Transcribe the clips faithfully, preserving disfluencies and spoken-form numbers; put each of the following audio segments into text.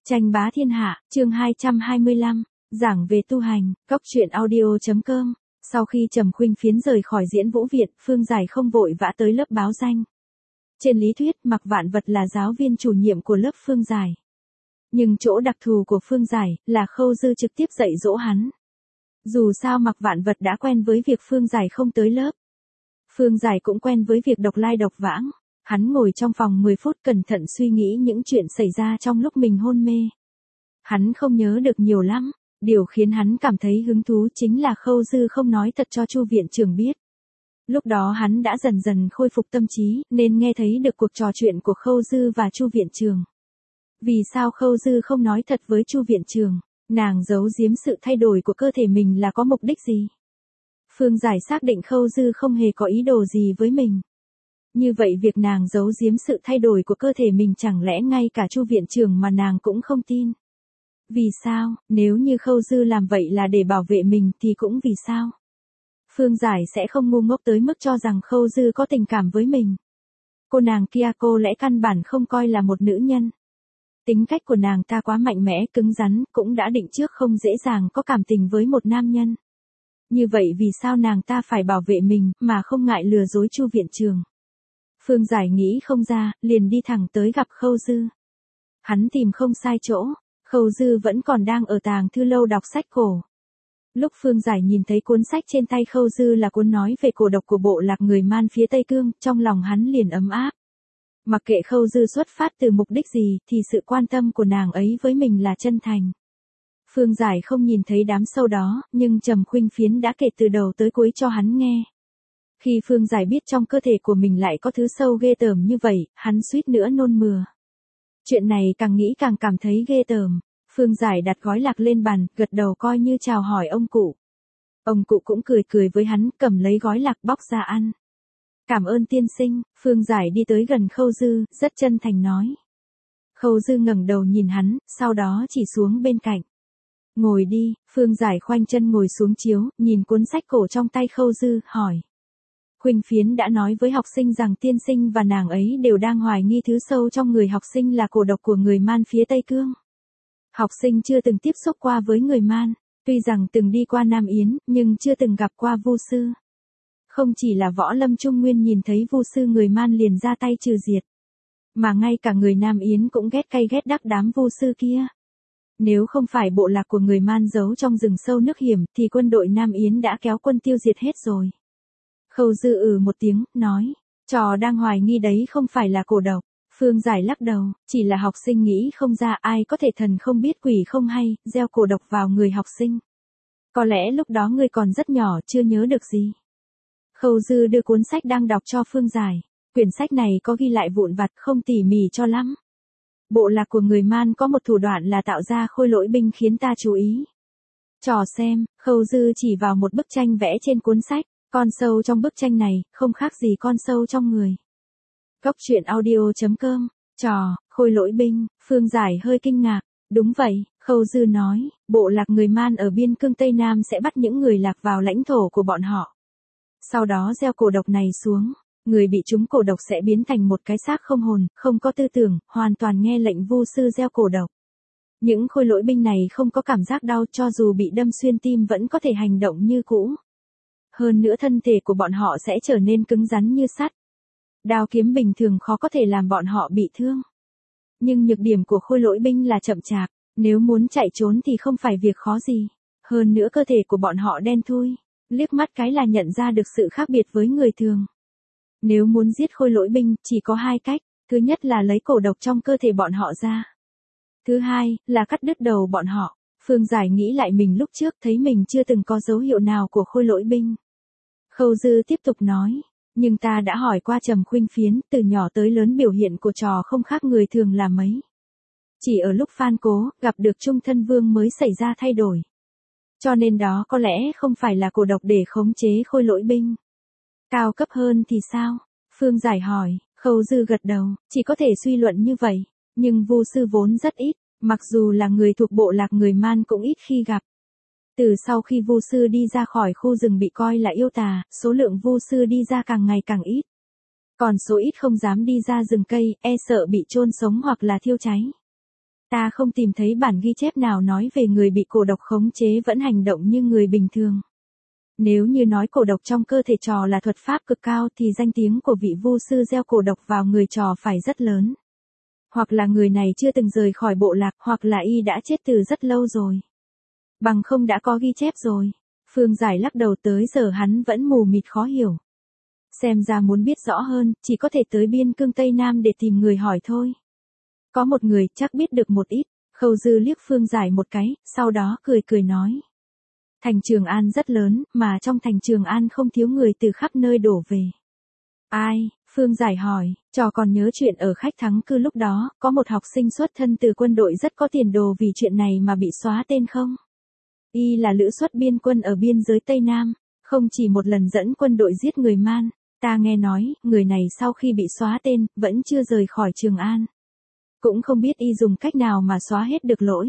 Tranh bá thiên hạ, chương hai trăm hai mươi lăm, giảng về tu hành, cốc truyện audio.com. Sau khi Trầm Khuynh Phiến rời khỏi Diễn Vũ Viện, Phương Giải không vội vã tới lớp báo danh. Trên lý thuyết, Mạc Vạn Vật là giáo viên chủ nhiệm của lớp Phương Giải. Nhưng chỗ đặc thù của Phương Giải là Khâu Dư trực tiếp dạy dỗ hắn. Dù sao Mạc Vạn Vật đã quen với việc Phương Giải không tới lớp. Phương Giải cũng quen với việc độc lai độc vãng. Hắn ngồi trong phòng mười phút cẩn thận suy nghĩ những chuyện xảy ra trong lúc mình hôn mê. Hắn không nhớ được nhiều lắm, điều khiến hắn cảm thấy hứng thú chính là Khâu Dư không nói thật cho Chu viện trưởng biết. Lúc đó hắn đã dần dần khôi phục tâm trí, nên nghe thấy được cuộc trò chuyện của Khâu Dư và Chu viện trưởng. Vì sao Khâu Dư không nói thật với Chu viện trưởng? Nàng giấu giếm sự thay đổi của cơ thể mình là có mục đích gì? Phương Giải xác định Khâu Dư không hề có ý đồ gì với mình. Như vậy việc nàng giấu giếm sự thay đổi của cơ thể mình chẳng lẽ ngay cả Chu viện trưởng mà nàng cũng không tin? Vì sao, nếu như Khâu Dư làm vậy là để bảo vệ mình thì cũng vì sao? Phương Giải sẽ không ngu ngốc tới mức cho rằng Khâu Dư có tình cảm với mình. Cô nàng kia cô lẽ căn bản không coi là một nữ nhân. Tính cách của nàng ta quá mạnh mẽ cứng rắn, cũng đã định trước không dễ dàng có cảm tình với một nam nhân. Như vậy vì sao nàng ta phải bảo vệ mình mà không ngại lừa dối Chu viện trưởng? Phương Giải nghĩ không ra, liền đi thẳng tới gặp Khâu Dư. Hắn tìm không sai chỗ, Khâu Dư vẫn còn đang ở tàng thư lâu đọc sách cổ. Lúc Phương Giải nhìn thấy cuốn sách trên tay Khâu Dư là cuốn nói về cổ độc của bộ lạc người Man phía Tây Cương, trong lòng hắn liền ấm áp. Mặc kệ Khâu Dư xuất phát từ mục đích gì, thì sự quan tâm của nàng ấy với mình là chân thành. Phương Giải không nhìn thấy đám sâu đó, nhưng Trầm Khuynh Phiến đã kể từ đầu tới cuối cho hắn nghe. Khi Phương Giải biết trong cơ thể của mình lại có thứ sâu ghê tởm như vậy, hắn suýt nữa nôn mửa. Chuyện này càng nghĩ càng cảm thấy ghê tởm. Phương Giải đặt gói lạc lên bàn, gật đầu coi như chào hỏi ông cụ. Ông cụ cũng cười cười với hắn, cầm lấy gói lạc bóc ra ăn. Cảm ơn tiên sinh. Phương Giải đi tới gần Khâu Dư, rất chân thành nói. Khâu Dư ngẩng đầu nhìn hắn, sau đó chỉ xuống bên cạnh. Ngồi đi. Phương Giải khoanh chân ngồi xuống chiếu, nhìn cuốn sách cổ trong tay Khâu Dư, hỏi. Khuynh Phiến đã nói với học sinh rằng tiên sinh và nàng ấy đều đang hoài nghi thứ sâu trong người học sinh là cổ độc của người Man phía Tây Cương. Học sinh chưa từng tiếp xúc qua với người Man, tuy rằng từng đi qua Nam Yến, nhưng chưa từng gặp qua Vu sư. Không chỉ là võ lâm Trung Nguyên nhìn thấy Vu sư người Man liền ra tay trừ diệt, mà ngay cả người Nam Yến cũng ghét cay ghét đắc đám Vu sư kia. Nếu không phải bộ lạc của người Man giấu trong rừng sâu nước hiểm, thì quân đội Nam Yến đã kéo quân tiêu diệt hết rồi. Khâu Dư ừ một tiếng, nói, trò đang hoài nghi đấy không phải là cổ độc. Phương Giải lắc đầu, chỉ là học sinh nghĩ không ra ai có thể thần không biết quỷ không hay, gieo cổ độc vào người học sinh. Có lẽ lúc đó ngươi còn rất nhỏ, chưa nhớ được gì. Khâu Dư đưa cuốn sách đang đọc cho Phương Giải. Quyển sách này có ghi lại vụn vặt không tỉ mỉ cho lắm. Bộ lạc của người Man có một thủ đoạn là tạo ra khôi lỗi binh khiến ta chú ý. Trò xem, Khâu Dư chỉ vào một bức tranh vẽ trên cuốn sách. Con sâu trong bức tranh này, không khác gì con sâu trong người. Cốc truyện audio.com. Trò, khôi lỗi binh. Phương Giải hơi kinh ngạc. Đúng vậy, Khâu Dư nói, bộ lạc người Man ở biên cương Tây Nam sẽ bắt những người lạc vào lãnh thổ của bọn họ. Sau đó gieo cổ độc này xuống, người bị trúng cổ độc sẽ biến thành một cái xác không hồn, không có tư tưởng, hoàn toàn nghe lệnh Vu sư gieo cổ độc. Những khôi lỗi binh này không có cảm giác đau, cho dù bị đâm xuyên tim vẫn có thể hành động như cũ. Hơn nữa thân thể của bọn họ sẽ trở nên cứng rắn như sắt. Đao kiếm bình thường khó có thể làm bọn họ bị thương. Nhưng nhược điểm của khôi lỗi binh là chậm chạp, nếu muốn chạy trốn thì không phải việc khó gì. Hơn nữa cơ thể của bọn họ đen thui, liếc mắt cái là nhận ra được sự khác biệt với người thường. Nếu muốn giết khôi lỗi binh, chỉ có hai cách, thứ nhất là lấy cổ độc trong cơ thể bọn họ ra. Thứ hai, là cắt đứt đầu bọn họ. Phương Giải nghĩ lại mình lúc trước thấy mình chưa từng có dấu hiệu nào của khôi lỗi binh. Khâu Dư tiếp tục nói, nhưng ta đã hỏi qua Trầm Khuynh Phiến, từ nhỏ tới lớn biểu hiện của trò không khác người thường là mấy. Chỉ ở lúc Phan Cố, gặp được Trung Thân Vương mới xảy ra thay đổi. Cho nên đó có lẽ không phải là cổ độc để khống chế khôi lỗi binh. Cao cấp hơn thì sao? Phương Giải hỏi. Khâu Dư gật đầu, chỉ có thể suy luận như vậy. Nhưng Vu sư vốn rất ít, mặc dù là người thuộc bộ lạc người Man cũng ít khi gặp. Từ sau khi Vu sư đi ra khỏi khu rừng bị coi là yêu tà, số lượng Vu sư đi ra càng ngày càng ít. Còn số ít không dám đi ra rừng cây, e sợ bị chôn sống hoặc là thiêu cháy. Ta không tìm thấy bản ghi chép nào nói về người bị cổ độc khống chế vẫn hành động như người bình thường. Nếu như nói cổ độc trong cơ thể trò là thuật pháp cực cao thì danh tiếng của vị vu sư gieo cổ độc vào người trò phải rất lớn. Hoặc là người này chưa từng rời khỏi bộ lạc, hoặc là y đã chết từ rất lâu rồi. Bằng không đã có ghi chép rồi. Phương Giải lắc đầu, tới giờ hắn vẫn mù mịt khó hiểu. Xem ra muốn biết rõ hơn, chỉ có thể tới biên cương Tây Nam để tìm người hỏi thôi. Có một người chắc biết được một ít. Khâu Dư liếc Phương Giải một cái, sau đó cười cười nói. Thành Trường An rất lớn, mà trong thành Trường An không thiếu người từ khắp nơi đổ về. Ai? Phương Giải hỏi, trò còn nhớ chuyện ở khách thắng cư lúc đó, có một học sinh xuất thân từ quân đội rất có tiền đồ vì chuyện này mà bị xóa tên không? Y là lữ xuất biên quân ở biên giới Tây Nam, không chỉ một lần dẫn quân đội giết người Man. Ta nghe nói, người này sau khi bị xóa tên, vẫn chưa rời khỏi Trường An. Cũng không biết y dùng cách nào mà xóa hết được lỗi.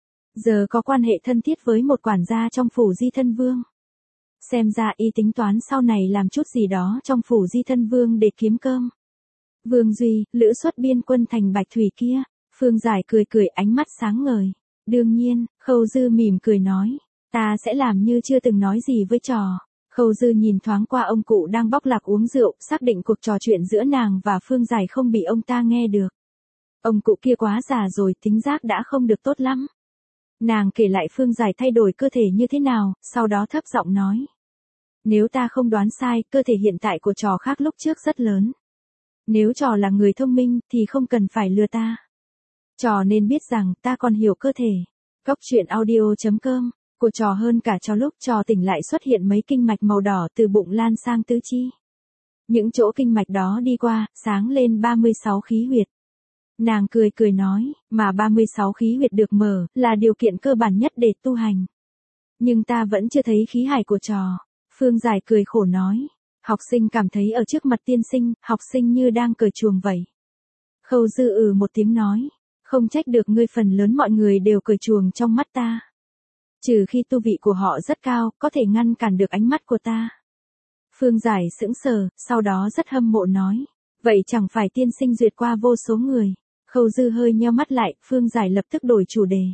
Giờ có quan hệ thân thiết với một quản gia trong phủ Di Thân Vương. Xem ra y tính toán sau này làm chút gì đó trong phủ Di Thân Vương để kiếm cơm. Vương Duy, lữ xuất biên quân thành Bạch Thủy kia. Phương Giải cười cười, ánh mắt sáng ngời. Đương nhiên, Khâu Dư mỉm cười nói. Ta sẽ làm như chưa từng nói gì với trò. Khâu Dư nhìn thoáng qua ông cụ đang bóc lạc uống rượu, xác định cuộc trò chuyện giữa nàng và Phương Giải không bị ông ta nghe được. Ông cụ kia quá già rồi, tính giác đã không được tốt lắm. Nàng kể lại Phương Giải thay đổi cơ thể như thế nào, sau đó thấp giọng nói. Nếu ta không đoán sai, cơ thể hiện tại của trò khác lúc trước rất lớn. Nếu trò là người thông minh, thì không cần phải lừa ta. Trò nên biết rằng, ta còn hiểu cơ thể. Góc truyện audio chấm com, của trò hơn cả cho lúc trò tỉnh lại xuất hiện mấy kinh mạch màu đỏ từ bụng lan sang tứ chi. Những chỗ kinh mạch đó đi qua, sáng lên ba mươi sáu khí huyệt. Nàng cười cười nói, mà ba mươi sáu khí huyệt được mở, là điều kiện cơ bản nhất để tu hành. Nhưng ta vẫn chưa thấy khí hải của trò. Phương Giải cười khổ nói, học sinh cảm thấy ở trước mặt tiên sinh, học sinh như đang cởi chuồng vậy. Khâu Dư ừ một tiếng nói, không trách được ngươi, phần lớn mọi người đều cởi chuồng trong mắt ta. Trừ khi tu vị của họ rất cao, có thể ngăn cản được ánh mắt của ta. Phương Giải sững sờ, sau đó rất hâm mộ nói, vậy chẳng phải tiên sinh duyệt qua vô số người. Khâu Dư hơi nheo mắt lại, Phương Giải lập tức đổi chủ đề.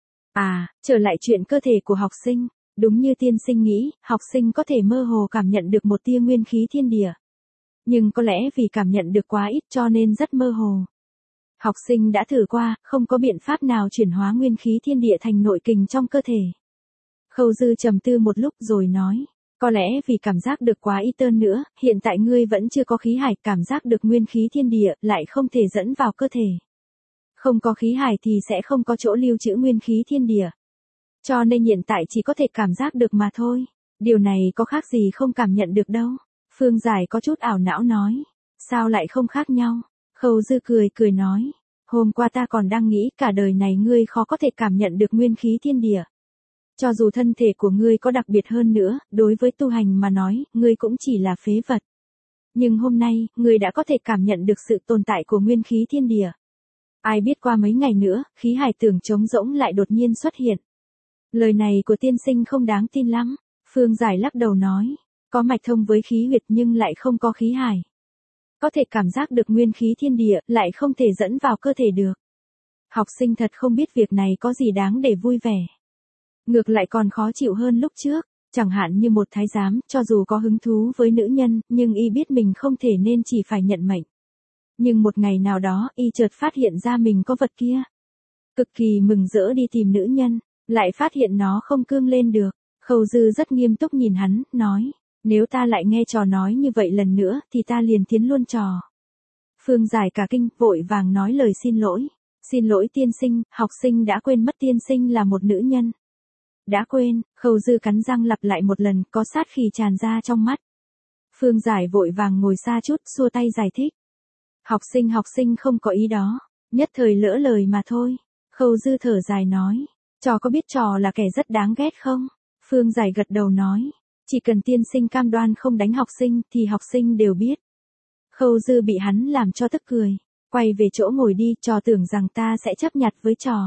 À, trở lại chuyện cơ thể của học sinh. Đúng như tiên sinh nghĩ, học sinh có thể mơ hồ cảm nhận được một tia nguyên khí thiên địa. Nhưng có lẽ vì cảm nhận được quá ít cho nên rất mơ hồ. Học sinh đã thử qua, không có biện pháp nào chuyển hóa nguyên khí thiên địa thành nội kình trong cơ thể. Khâu Dư trầm tư một lúc rồi nói, có lẽ vì cảm giác được quá ít hơn nữa, hiện tại ngươi vẫn chưa có khí hải, cảm giác được nguyên khí thiên địa, lại không thể dẫn vào cơ thể. Không có khí hải thì sẽ không có chỗ lưu trữ nguyên khí thiên địa. Cho nên hiện tại chỉ có thể cảm giác được mà thôi. Điều này có khác gì không cảm nhận được đâu. Phương Giải có chút ảo não nói. Sao lại không khác nhau? Khâu Dư cười cười nói. Hôm qua ta còn đang nghĩ cả đời này ngươi khó có thể cảm nhận được nguyên khí thiên địa. Cho dù thân thể của ngươi có đặc biệt hơn nữa, đối với tu hành mà nói, ngươi cũng chỉ là phế vật. Nhưng hôm nay, ngươi đã có thể cảm nhận được sự tồn tại của nguyên khí thiên địa. Ai biết qua mấy ngày nữa, khí hải tưởng trống rỗng lại đột nhiên xuất hiện. Lời này của tiên sinh không đáng tin lắm. Phương Giải lắc đầu nói, có mạch thông với khí huyệt nhưng lại không có khí hải. Có thể cảm giác được nguyên khí thiên địa, lại không thể dẫn vào cơ thể được. Học sinh thật không biết việc này có gì đáng để vui vẻ. Ngược lại còn khó chịu hơn lúc trước, chẳng hạn như một thái giám, cho dù có hứng thú với nữ nhân, nhưng y biết mình không thể nên chỉ phải nhận mệnh. Nhưng một ngày nào đó, y chợt phát hiện ra mình có vật kia. Cực kỳ mừng rỡ đi tìm nữ nhân, lại phát hiện nó không cương lên được. Khâu Dư rất nghiêm túc nhìn hắn, nói, nếu ta lại nghe trò nói như vậy lần nữa, thì ta liền thiến luôn trò. Phương Giải cả kinh, vội vàng nói lời xin lỗi. Xin lỗi tiên sinh, học sinh đã quên mất tiên sinh là một nữ nhân. Đã quên, Khâu Dư cắn răng lặp lại một lần, có sát khí tràn ra trong mắt. Phương Giải vội vàng ngồi xa chút, xua tay giải thích. Học sinh học sinh không có ý đó, nhất thời lỡ lời mà thôi. Khâu Dư thở dài nói, trò có biết trò là kẻ rất đáng ghét không? Phương Giải gật đầu nói, chỉ cần tiên sinh cam đoan không đánh học sinh thì học sinh đều biết. Khâu Dư bị hắn làm cho tức cười, quay về chỗ ngồi đi, trò tưởng rằng ta sẽ chấp nhặt với trò.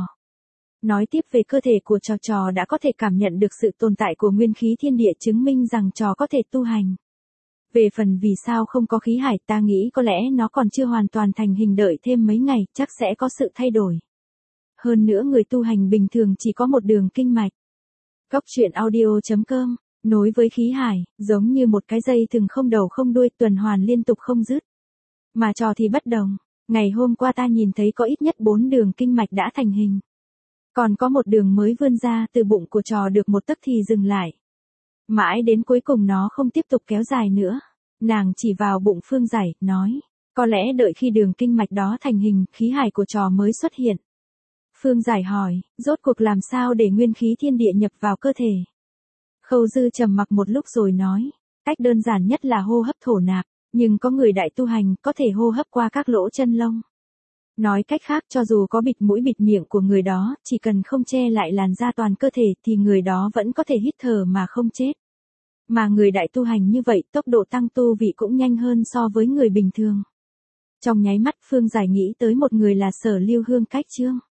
Nói tiếp về cơ thể của trò, trò đã có thể cảm nhận được sự tồn tại của nguyên khí thiên địa, chứng minh rằng trò có thể tu hành. Về phần vì sao không có khí hải, ta nghĩ có lẽ nó còn chưa hoàn toàn thành hình, đợi thêm mấy ngày, chắc sẽ có sự thay đổi. hơn nữa người tu hành bình thường chỉ có một đường kinh mạch. Cóc truyện audio.com, nối với khí hải, giống như một cái dây thừng không đầu không đuôi, tuần hoàn liên tục không dứt. Mà trò thì bất đồng, ngày hôm qua ta nhìn thấy có ít nhất bốn đường kinh mạch đã thành hình. Còn có một đường mới vươn ra từ bụng của trò được một tấc thì dừng lại. Mãi đến cuối cùng nó không tiếp tục kéo dài nữa. Nàng chỉ vào bụng Phương Giải, nói, có lẽ đợi khi đường kinh mạch đó thành hình, khí hải của trò mới xuất hiện. Phương Giải hỏi, rốt cuộc làm sao để nguyên khí thiên địa nhập vào cơ thể? Khâu Dư trầm mặc một lúc rồi nói, cách đơn giản nhất là hô hấp thổ nạp, nhưng có người đại tu hành có thể hô hấp qua các lỗ chân lông. Nói cách khác, cho dù có bịt mũi bịt miệng của người đó, chỉ cần không che lại làn da toàn cơ thể thì người đó vẫn có thể hít thở mà không chết. Mà người đại tu hành như vậy, tốc độ tăng tu vị cũng nhanh hơn so với người bình thường. Trong nháy mắt Phương Giải nghĩ tới một người là Sở Lưu Hương Cách Chương.